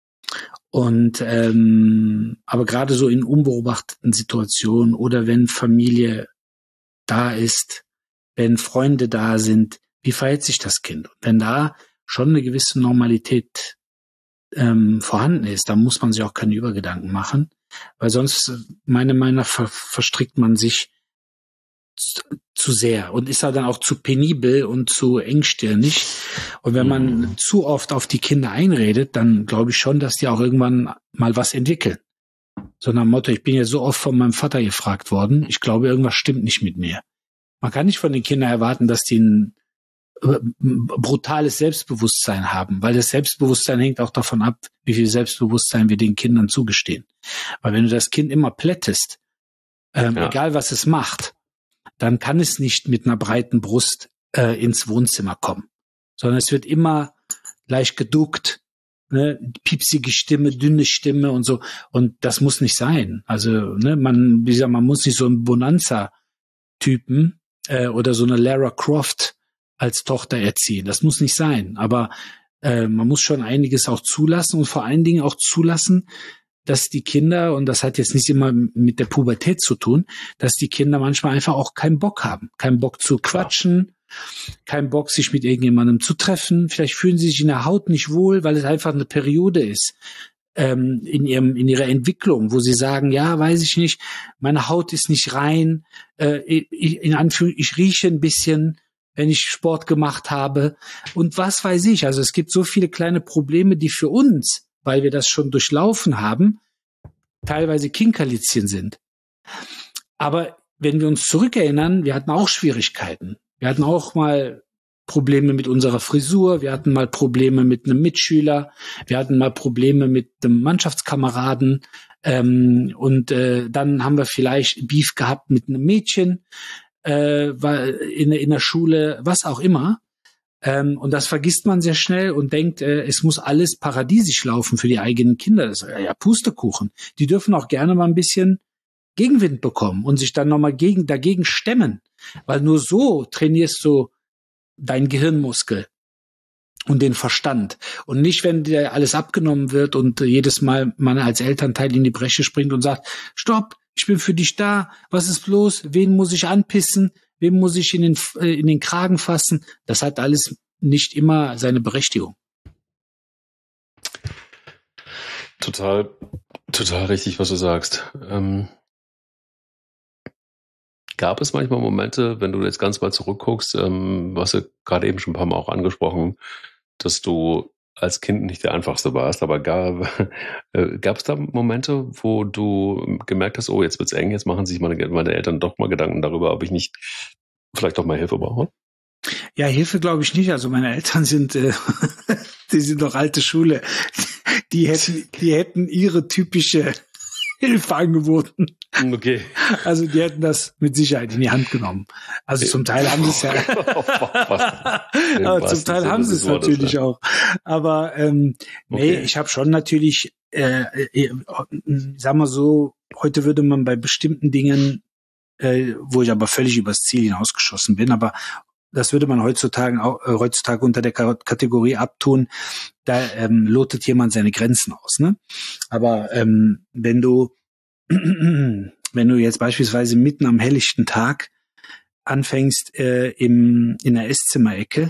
Und aber gerade so in unbeobachteten Situationen oder wenn Familie da ist, wenn Freunde da sind, wie verhält sich das Kind? Und wenn da schon eine gewisse Normalität vorhanden ist, dann muss man sich auch keine Übergedanken machen, weil sonst meiner Meinung nach verstrickt man sich zu sehr und ist halt dann auch zu penibel und zu engstirnig. Und wenn man zu oft auf die Kinder einredet, dann glaube ich schon, dass die auch irgendwann mal was entwickeln. So nach dem Motto, ich bin ja so oft von meinem Vater gefragt worden, ich glaube, irgendwas stimmt nicht mit mir. Man kann nicht von den Kindern erwarten, dass die ein brutales Selbstbewusstsein haben, weil das Selbstbewusstsein hängt auch davon ab, wie viel Selbstbewusstsein wir den Kindern zugestehen. Weil wenn du das Kind immer plättest, egal was es macht, dann kann es nicht mit einer breiten Brust ins Wohnzimmer kommen, sondern es wird immer leicht geduckt, ne, piepsige Stimme, dünne Stimme und so. Und das muss nicht sein. Also ne, man muss nicht so einen Bonanza-Typen oder so eine Lara Croft als Tochter erziehen. Das muss nicht sein. Aber man muss schon einiges auch zulassen und vor allen Dingen auch zulassen, dass die Kinder, und das hat jetzt nicht immer mit der Pubertät zu tun, dass die Kinder manchmal einfach auch keinen Bock haben. Keinen Bock zu quatschen, keinen Bock, sich mit irgendjemandem zu treffen. Vielleicht fühlen sie sich in der Haut nicht wohl, weil es einfach eine Periode ist in ihrer Entwicklung, wo sie sagen, ja, weiß ich nicht, meine Haut ist nicht rein, ich rieche ein bisschen, wenn ich Sport gemacht habe und was weiß ich. Also es gibt so viele kleine Probleme, die für uns, weil wir das schon durchlaufen haben, teilweise Kinkerlitzchen sind. Aber wenn wir uns zurückerinnern, wir hatten auch Schwierigkeiten. Wir hatten auch mal Probleme mit unserer Frisur, wir hatten mal Probleme mit einem Mitschüler, wir hatten mal Probleme mit einem Mannschaftskameraden und dann haben wir vielleicht Beef gehabt mit einem Mädchen in der Schule, was auch immer. Und das vergisst man sehr schnell und denkt, es muss alles paradiesisch laufen für die eigenen Kinder. Das ist ja Pustekuchen. Die dürfen auch gerne mal ein bisschen Gegenwind bekommen und sich dann nochmal dagegen stemmen. Weil nur so trainierst du deinen Gehirnmuskel und den Verstand. Und nicht, wenn dir alles abgenommen wird und jedes Mal man als Elternteil in die Bresche springt und sagt, stopp, ich bin für dich da, was ist los, wen muss ich anpissen, wem muss ich in den Kragen fassen. Das hat alles nicht immer seine Berechtigung. Total richtig, was du sagst. Gab es manchmal Momente, wenn du jetzt ganz mal zurückguckst, hast du gerade eben schon ein paar Mal auch angesprochen, dass du als Kind nicht der Einfachste warst, aber gab es da Momente, wo du gemerkt hast, oh, jetzt wird's eng, jetzt machen sich meine Eltern doch mal Gedanken darüber, ob ich nicht vielleicht doch mal Hilfe brauche? Ja, Hilfe glaube ich nicht. Also meine Eltern sind, die sind doch alte Schule. Die hätten ihre typische Hilfe angeboten. Okay. Also die hätten das mit Sicherheit in die Hand genommen. Also zum Teil haben sie es ja. Aber zum Teil haben sie es natürlich auch. Aber nee, ich habe schon natürlich, sag mal so, heute würde man bei bestimmten Dingen, wo ich aber völlig übers Ziel hinausgeschossen bin, aber das würde man heutzutage unter der Kategorie abtun, da lotet jemand seine Grenzen aus, ne? Aber wenn du jetzt beispielsweise mitten am helllichten Tag anfängst in der Esszimmerecke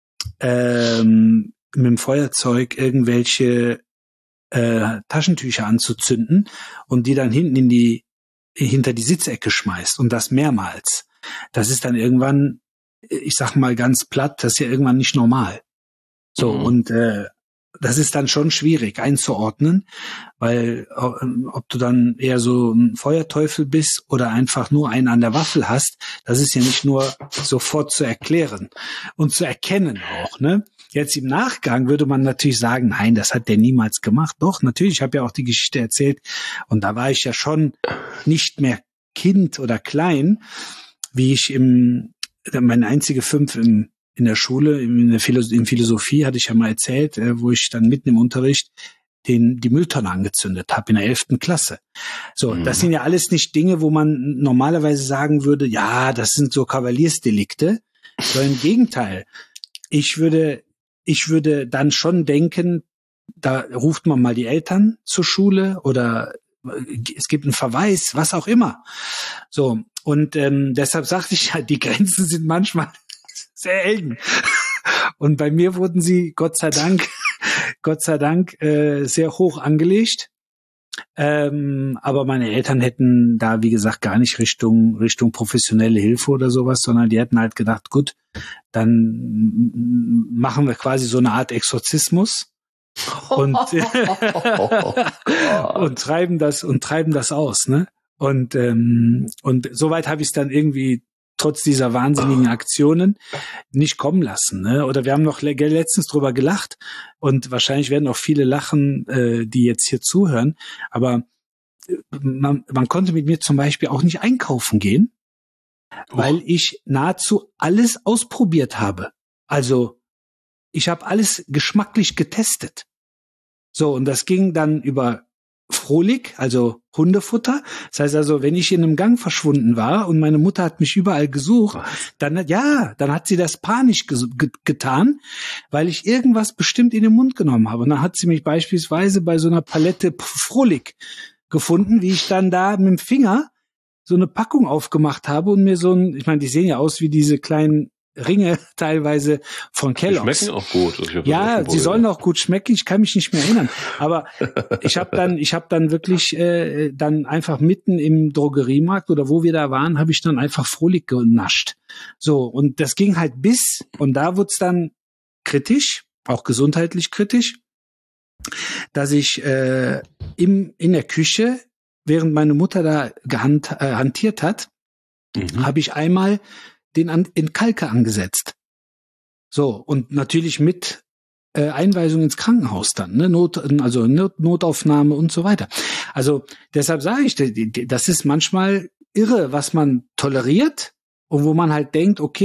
mit dem Feuerzeug irgendwelche Taschentücher anzuzünden und die dann hinter die Sitzecke schmeißt und das mehrmals, das ist dann irgendwann, ich sag mal ganz platt, das ist ja irgendwann nicht normal. So, und das ist dann schon schwierig einzuordnen, weil ob du dann eher so ein Feuerteufel bist oder einfach nur einen an der Waffel hast, das ist ja nicht nur sofort zu erklären und zu erkennen auch, ne? Jetzt im Nachgang würde man natürlich sagen, nein, das hat der niemals gemacht. Doch, natürlich, ich habe ja auch die Geschichte erzählt und da war ich ja schon nicht mehr Kind oder klein, wie ich meine einzige 5 in der Schule, in Philosophie hatte ich ja mal erzählt, wo ich dann mitten im Unterricht die Mülltonne angezündet habe in der 11. Klasse. So, das sind ja alles nicht Dinge, wo man normalerweise sagen würde, ja, das sind so Kavaliersdelikte, sondern im Gegenteil. Ich würde dann schon denken, da ruft man mal die Eltern zur Schule oder es gibt einen Verweis, was auch immer. So, und deshalb sagte ich ja, die Grenzen sind manchmal sehr eng. Und bei mir wurden sie, Gott sei Dank, sehr hoch angelegt. Aber meine Eltern hätten da, wie gesagt, gar nicht Richtung professionelle Hilfe oder sowas, sondern die hätten halt gedacht, gut, dann machen wir quasi so eine Art Exorzismus und treiben das aus, ne? Und soweit habe ich es dann irgendwie trotz dieser wahnsinnigen Aktionen nicht kommen lassen, ne? Oder wir haben noch letztens drüber gelacht und wahrscheinlich werden auch viele lachen, die jetzt hier zuhören. Aber man konnte mit mir zum Beispiel auch nicht einkaufen gehen, weil ich nahezu alles ausprobiert habe. Also ich habe alles geschmacklich getestet. So, und das ging dann über Frohlig, also Hundefutter. Das heißt also, wenn ich in einem Gang verschwunden war und meine Mutter hat mich überall gesucht, dann hat sie das panisch getan, weil ich irgendwas bestimmt in den Mund genommen habe. Und dann hat sie mich beispielsweise bei so einer Palette Frohlig gefunden, wie ich dann da mit dem Finger so eine Packung aufgemacht habe und mir ich meine, die sehen ja aus wie diese kleinen Ringe teilweise von Kellogg's. Die schmecken auch gut. Ja, sie sollen auch gut schmecken. Ich kann mich nicht mehr erinnern. Aber ich habe dann wirklich dann einfach mitten im Drogeriemarkt oder wo wir da waren, habe ich dann einfach Frohlig genascht. So, und das ging halt und da wurde es dann kritisch, auch gesundheitlich kritisch, dass ich in der Küche, während meine Mutter da hantiert hat, habe ich einmal den Entkalker angesetzt. So, und natürlich mit Einweisung ins Krankenhaus dann, ne? Notaufnahme und so weiter. Also deshalb sage ich, das ist manchmal irre, was man toleriert und wo man halt denkt, okay,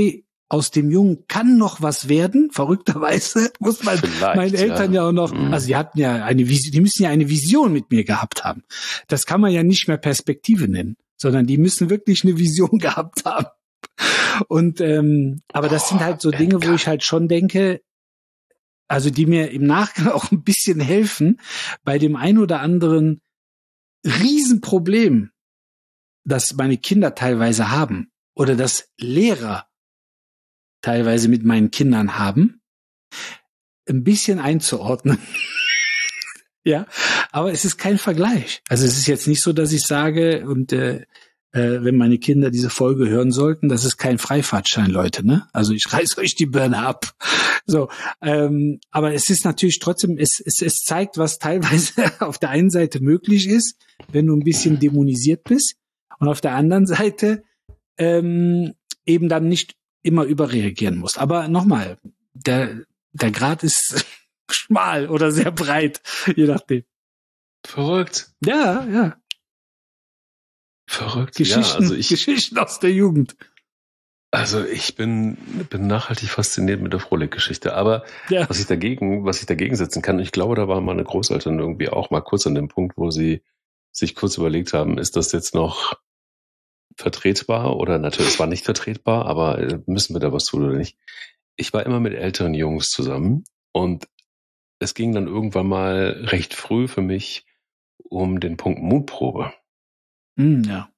aus dem Jungen kann noch was werden. Verrückterweise muss man meinen Eltern ja auch noch, also die hatten ja die müssen ja eine Vision mit mir gehabt haben. Das kann man ja nicht mehr Perspektive nennen, sondern die müssen wirklich eine Vision gehabt haben. Und aber das sind halt so Dinge, wo ich halt schon denke, also die mir im Nachgang auch ein bisschen helfen bei dem ein oder anderen Riesenproblem, das meine Kinder teilweise haben oder das Lehrer teilweise mit meinen Kindern haben, ein bisschen einzuordnen. Ja, aber es ist kein Vergleich. Also es ist jetzt nicht so, dass ich sage, und wenn meine Kinder diese Folge hören sollten, das ist kein Freifahrtschein, Leute, ne? Also ich reiß euch die Birne ab. So, aber es ist natürlich trotzdem, es zeigt, was teilweise auf der einen Seite möglich ist, wenn du ein bisschen dämonisiert bist, und auf der anderen Seite eben dann nicht immer überreagieren musst. Aber nochmal, der Grat ist schmal oder sehr breit, je nachdem. Verrückt. Ja. Verrückt. Geschichten aus der Jugend. Also ich bin nachhaltig fasziniert mit der Frohlich-Geschichte. Aber was ich dagegen setzen kann, ich glaube, da waren meine Großeltern irgendwie auch mal kurz an dem Punkt, wo sie sich kurz überlegt haben, ist das jetzt noch vertretbar oder natürlich, es war nicht vertretbar, aber müssen wir da was tun oder nicht? Ich war immer mit älteren Jungs zusammen und es ging dann irgendwann mal recht früh für mich um den Punkt Mutprobe. Ja.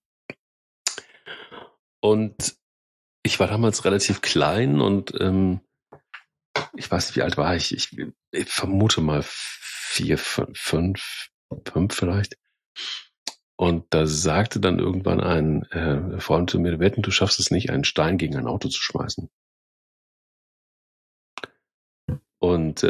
Und ich war damals relativ klein und ich weiß nicht, wie alt war ich. Ich vermute mal 4, 5 vielleicht. Und da sagte dann irgendwann ein Freund zu mir, wetten, du schaffst es nicht, einen Stein gegen ein Auto zu schmeißen. Und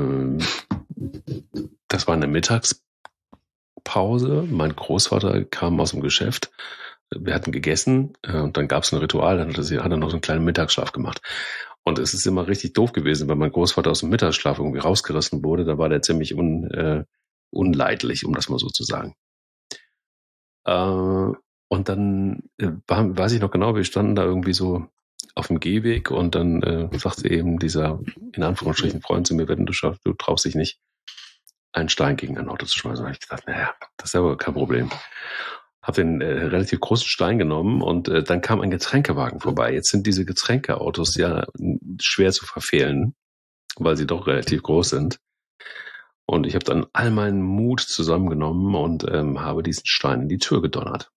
das war eine Mittagspause. Mein Großvater kam aus dem Geschäft. Wir hatten gegessen und dann gab es ein Ritual. Dann hat er noch so einen kleinen Mittagsschlaf gemacht. Und es ist immer richtig doof gewesen, weil mein Großvater aus dem Mittagsschlaf irgendwie rausgerissen wurde. Da war der ziemlich unleidlich, um das mal so zu sagen. Und dann weiß ich noch genau, wir standen da irgendwie so auf dem Gehweg und dann sagte eben dieser, in Anführungsstrichen, Freund zu mir, wetten, du traust dich nicht, einen Stein gegen ein Auto zu schmeißen. Da habe ich gedacht, naja, das ist aber kein Problem. Habe den relativ großen Stein genommen und dann kam ein Getränkewagen vorbei. Jetzt sind diese Getränkeautos ja schwer zu verfehlen, weil sie doch relativ groß sind. Und ich habe dann all meinen Mut zusammengenommen und habe diesen Stein in die Tür gedonnert.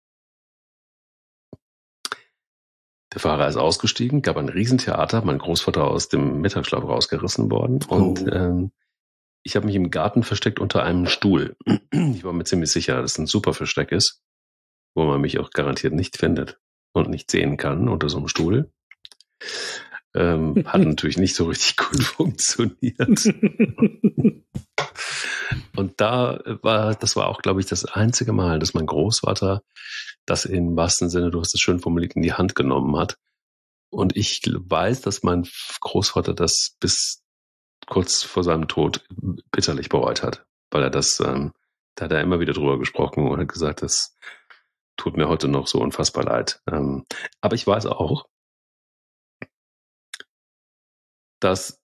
Der Fahrer ist ausgestiegen, gab ein Riesentheater, mein Großvater aus dem Mittagsschlaf rausgerissen worden. Und ich habe mich im Garten versteckt unter einem Stuhl. Ich war mir ziemlich sicher, dass es ein super Versteck ist, wo man mich auch garantiert nicht findet und nicht sehen kann unter so einem Stuhl. Hat natürlich nicht so richtig gut funktioniert. Und das war auch, glaube ich, das einzige Mal, dass mein Großvater das im wahrsten Sinne, du hast es schön formuliert, in die Hand genommen hat. Und ich weiß, dass mein Großvater das bis kurz vor seinem Tod bitterlich bereut hat, weil er das, da hat er immer wieder drüber gesprochen und hat gesagt, das tut mir heute noch so unfassbar leid. Aber ich weiß auch, dass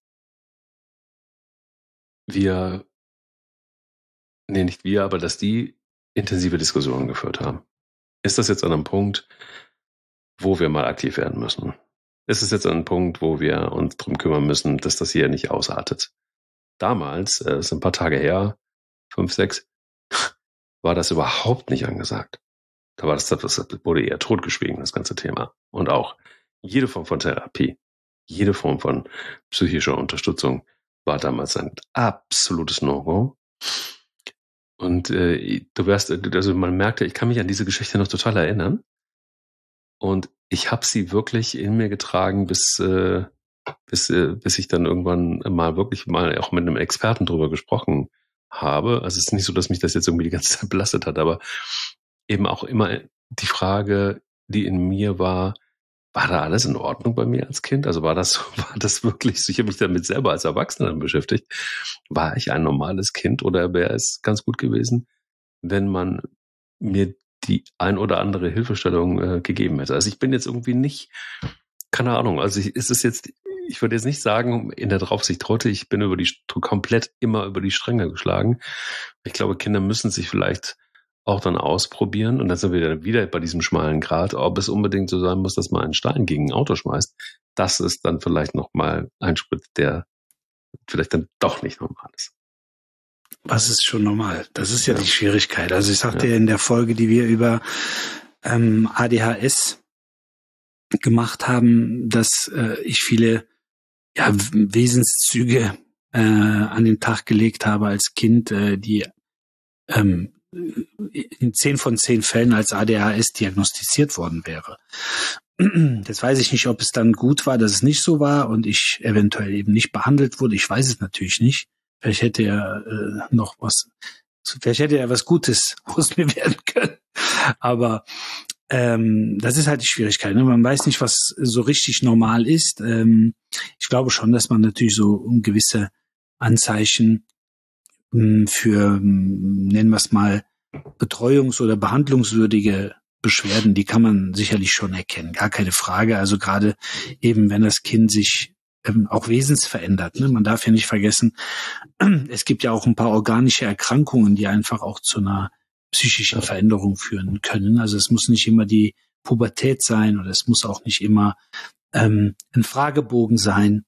dass die intensive Diskussionen geführt haben. Ist das jetzt an einem Punkt, wo wir mal aktiv werden müssen? Ist es jetzt an einem Punkt, wo wir uns drum kümmern müssen, dass das hier nicht ausartet? Damals, ist ein paar Tage her, 5, 6, war das überhaupt nicht angesagt. Da war das wurde eher totgeschwiegen, das ganze Thema. Und auch jede Form von Therapie, jede Form von psychischer Unterstützung war damals ein absolutes No-Go. Und man merkte, ich kann mich an diese Geschichte noch total erinnern. Und ich habe sie wirklich in mir getragen, bis ich dann irgendwann wirklich mal auch mit einem Experten drüber gesprochen habe. Also es ist nicht so, dass mich das jetzt irgendwie die ganze Zeit belastet hat, aber eben auch immer die Frage, die in mir war da alles in Ordnung bei mir als Kind? Also war das wirklich so? Ich habe mich damit selber als Erwachsener beschäftigt. War ich ein normales Kind oder wäre es ganz gut gewesen, wenn man mir die ein oder andere Hilfestellung gegeben hätte? Also ich bin jetzt irgendwie nicht keine Ahnung, also ich würde jetzt nicht sagen, in der Draufsicht heute, ich bin komplett immer über die Stränge geschlagen. Ich glaube, Kinder müssen sich vielleicht auch dann ausprobieren und dann sind wir wieder bei diesem schmalen Grat, ob es unbedingt so sein muss, dass man einen Stein gegen ein Auto schmeißt. Das ist dann vielleicht nochmal ein Schritt, der vielleicht dann doch nicht normal ist. Was ist schon normal? Das ist ja die Schwierigkeit. Also ich sagte ja in der Folge, die wir über ADHS gemacht haben, dass ich viele Wesenszüge an den Tag gelegt habe als Kind, die in 10 von 10 Fällen als ADHS diagnostiziert worden wäre. Jetzt weiß ich nicht, ob es dann gut war, dass es nicht so war und ich eventuell eben nicht behandelt wurde. Ich weiß es natürlich nicht. Vielleicht hätte er was Gutes aus mir werden können. Aber das ist halt die Schwierigkeit. Ne? Man weiß nicht, was so richtig normal ist. Ich glaube schon, dass man natürlich so gewisse Anzeichen für, nennen wir es mal, betreuungs- oder behandlungswürdige Beschwerden, die kann man sicherlich schon erkennen. Gar keine Frage. Also gerade eben, wenn das Kind sich auch wesensverändert. Ne? Man darf ja nicht vergessen, es gibt ja auch ein paar organische Erkrankungen, die einfach auch zu einer psychischen Veränderung führen können. Also es muss nicht immer die Pubertät sein oder es muss auch nicht immer ein Fragebogen sein,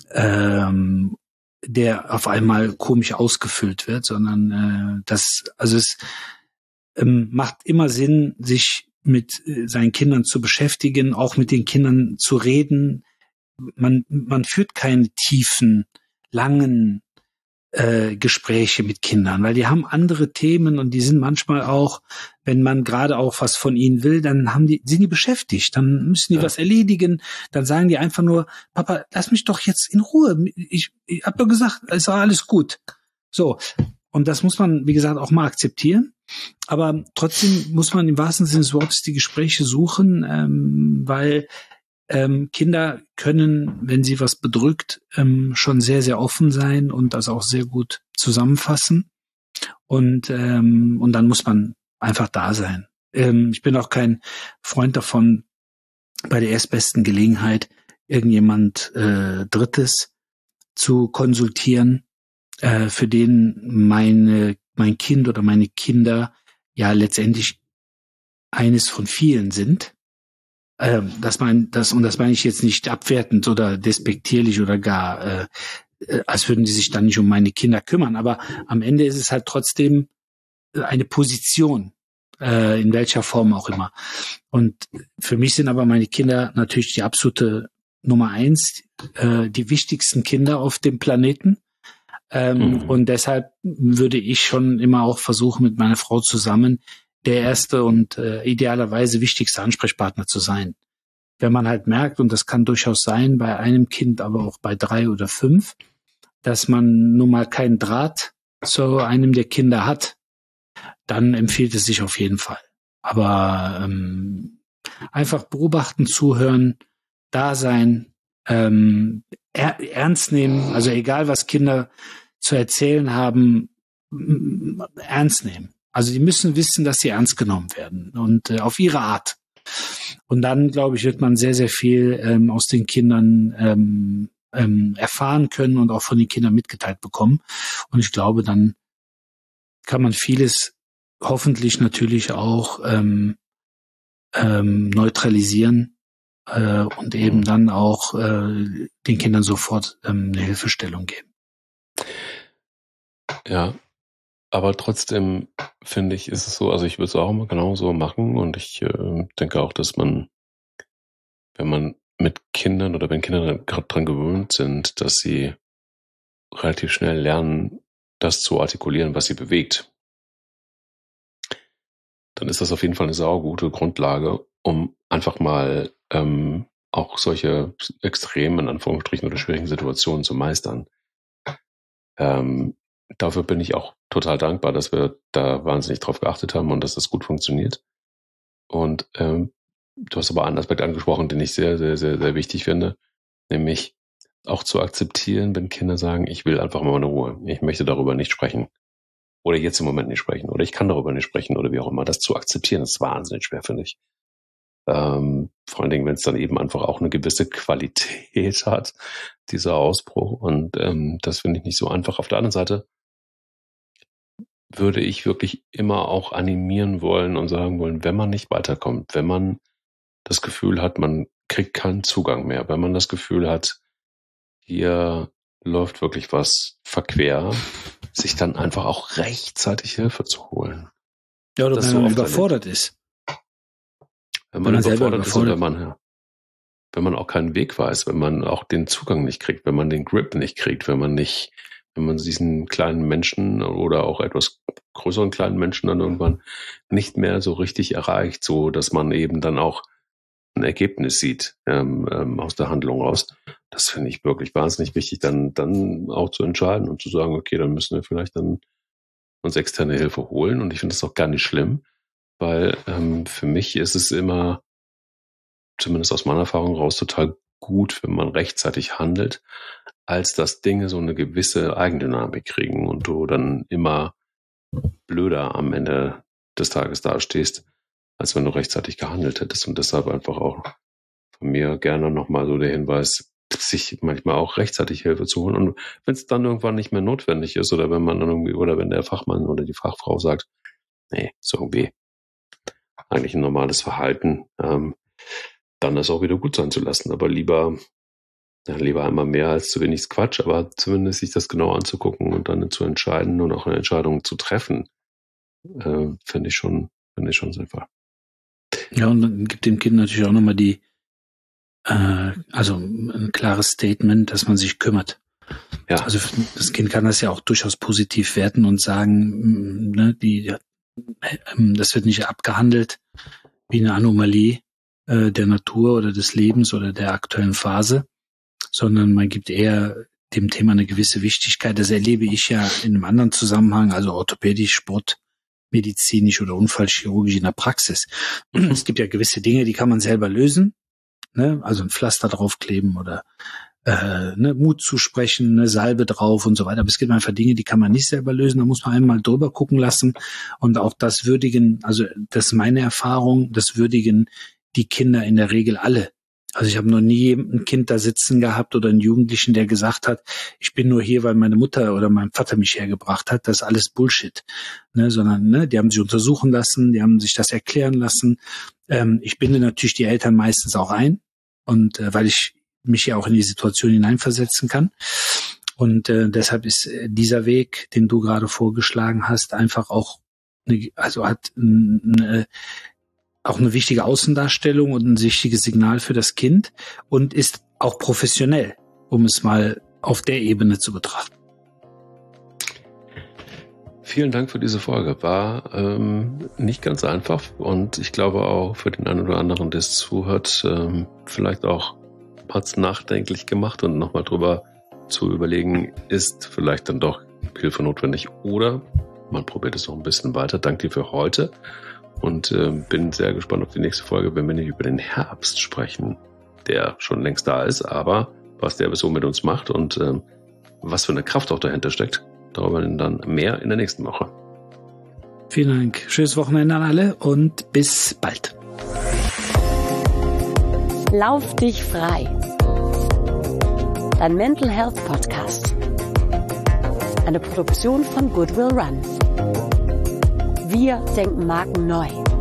der auf einmal komisch ausgefüllt wird, sondern es macht immer Sinn, sich mit seinen Kindern zu beschäftigen, auch mit den Kindern zu reden. Man führt keine tiefen, langen Gespräche mit Kindern, weil die haben andere Themen und die sind manchmal auch, wenn man gerade auch was von ihnen will, dann sind die beschäftigt, dann müssen die was erledigen, dann sagen die einfach nur, Papa, lass mich doch jetzt in Ruhe, ich hab doch gesagt, es war alles gut. So, und das muss man, wie gesagt, auch mal akzeptieren, aber trotzdem muss man im wahrsten Sinne des Wortes die Gespräche suchen, weil Kinder können, wenn sie was bedrückt, schon sehr, sehr offen sein und das auch sehr gut zusammenfassen. Und dann muss man einfach da sein. Ich bin auch kein Freund davon, bei der erstbesten Gelegenheit irgendjemand Drittes zu konsultieren, für den mein Kind oder meine Kinder ja letztendlich eines von vielen sind. Das meine ich jetzt nicht abwertend oder despektierlich oder gar, als würden die sich dann nicht um meine Kinder kümmern. Aber am Ende ist es halt trotzdem eine Position, in welcher Form auch immer. Und für mich sind aber meine Kinder natürlich die absolute Nummer 1, die wichtigsten Kinder auf dem Planeten. Und deshalb würde ich schon immer auch versuchen, mit meiner Frau zusammen der erste und idealerweise wichtigste Ansprechpartner zu sein. Wenn man halt merkt, und das kann durchaus sein bei einem Kind, aber auch bei 3 oder 5, dass man nun mal keinen Draht zu einem der Kinder hat, dann empfiehlt es sich auf jeden Fall. Aber einfach beobachten, zuhören, da sein, ernst nehmen, also egal was Kinder zu erzählen haben, ernst nehmen. Also die müssen wissen, dass sie ernst genommen werden und auf ihre Art. Und dann, glaube ich, wird man sehr, sehr viel aus den Kindern erfahren können und auch von den Kindern mitgeteilt bekommen. Und ich glaube, dann kann man vieles hoffentlich natürlich auch neutralisieren und eben dann auch den Kindern sofort eine Hilfestellung geben. Ja, aber trotzdem finde ich, ist es so, also ich würde es auch immer genauso machen und ich denke auch, dass man, wenn man mit Kindern oder wenn Kinder gerade dran gewöhnt sind, dass sie relativ schnell lernen, das zu artikulieren, was sie bewegt, dann ist das auf jeden Fall eine saugute Grundlage, um einfach mal auch solche extremen, in Anführungsstrichen, oder schwierigen Situationen zu meistern. Dafür bin ich auch total dankbar, dass wir da wahnsinnig drauf geachtet haben und dass das gut funktioniert. Und du hast aber einen Aspekt angesprochen, den ich sehr, sehr, sehr, sehr wichtig finde, nämlich auch zu akzeptieren, wenn Kinder sagen, ich will einfach mal eine Ruhe, ich möchte darüber nicht sprechen oder jetzt im Moment nicht sprechen oder ich kann darüber nicht sprechen oder wie auch immer. Das zu akzeptieren ist wahnsinnig schwer, finde ich. vor allen Dingen, wenn es dann eben einfach auch eine gewisse Qualität hat, dieser Ausbruch. Und das finde ich nicht so einfach. Auf der anderen Seite würde ich wirklich immer auch animieren wollen und sagen wollen, wenn man nicht weiterkommt, wenn man das Gefühl hat, man kriegt keinen Zugang mehr, wenn man das Gefühl hat, hier läuft wirklich was verquer, sich dann einfach auch rechtzeitig Hilfe zu holen. Ja, oder wenn man überfordert ist. Wenn man überfordert ist und wenn man auch keinen Weg weiß, wenn man auch den Zugang nicht kriegt, wenn man den Grip nicht kriegt, wenn man diesen kleinen Menschen oder auch etwas größeren kleinen Menschen dann irgendwann nicht mehr so richtig erreicht, so dass man eben dann auch ein Ergebnis sieht aus der Handlung raus. Das finde ich wirklich wahnsinnig wichtig, dann auch zu entscheiden und zu sagen, okay, dann müssen wir vielleicht dann uns externe Hilfe holen. Und ich finde das auch gar nicht schlimm, weil für mich ist es immer, zumindest aus meiner Erfahrung raus, total gut, wenn man rechtzeitig handelt, als dass Dinge so eine gewisse Eigendynamik kriegen und du dann immer blöder am Ende des Tages dastehst, als wenn du rechtzeitig gehandelt hättest. Und deshalb einfach auch von mir gerne nochmal so der Hinweis, sich manchmal auch rechtzeitig Hilfe zu holen. Und wenn es dann irgendwann nicht mehr notwendig ist oder wenn man dann irgendwie, oder wenn der Fachmann oder die Fachfrau sagt, nee, ist irgendwie eigentlich ein normales Verhalten, dann das auch wieder gut sein zu lassen. Aber lieber einmal mehr als zu wenig Quatsch, aber zumindest sich das genau anzugucken und dann zu entscheiden und auch eine Entscheidung zu treffen, finde ich schon sinnvoll. Ja, und dann gibt dem Kind natürlich auch nochmal also ein klares Statement, dass man sich kümmert. Ja. Also das Kind kann das ja auch durchaus positiv werten und sagen, ne, das wird nicht abgehandelt wie eine Anomalie der Natur oder des Lebens oder der aktuellen Phase, sondern man gibt eher dem Thema eine gewisse Wichtigkeit. Das erlebe ich ja in einem anderen Zusammenhang, also orthopädisch, sportmedizinisch oder unfallchirurgisch in der Praxis. Es gibt ja gewisse Dinge, die kann man selber lösen, ne? Also ein Pflaster draufkleben oder Mut zusprechen, eine Salbe drauf und so weiter. Aber es gibt einfach Dinge, die kann man nicht selber lösen. Da muss man einmal drüber gucken lassen und auch das würdigen, also das ist meine Erfahrung, das würdigen die Kinder in der Regel alle. Also ich habe noch nie ein Kind da sitzen gehabt oder einen Jugendlichen, der gesagt hat, ich bin nur hier, weil meine Mutter oder mein Vater mich hergebracht hat. Das ist alles Bullshit. Ne, sondern die haben sich untersuchen lassen, die haben sich das erklären lassen. Ich binde natürlich die Eltern meistens auch ein und weil ich mich ja auch in die Situation hineinversetzen kann. Und deshalb ist dieser Weg, den du gerade vorgeschlagen hast, einfach auch hat auch eine wichtige Außendarstellung und ein wichtiges Signal für das Kind und ist auch professionell, um es mal auf der Ebene zu betrachten. Vielen Dank für diese Folge. War nicht ganz einfach und ich glaube auch für den einen oder anderen, der es zuhört, vielleicht auch hat es nachdenklich gemacht und nochmal drüber zu überlegen, ist vielleicht dann doch Hilfe notwendig oder man probiert es noch ein bisschen weiter. Danke dir für heute und bin sehr gespannt auf die nächste Folge, wenn wir nicht über den Herbst sprechen, der schon längst da ist, aber was der so mit uns macht und was für eine Kraft auch dahinter steckt, darüber dann mehr in der nächsten Woche. Vielen Dank. Schönes Wochenende an alle und bis bald. Lauf dich frei. Dein Mental Health Podcast. Eine Produktion von Goodwill Run. Wir denken Marken neu.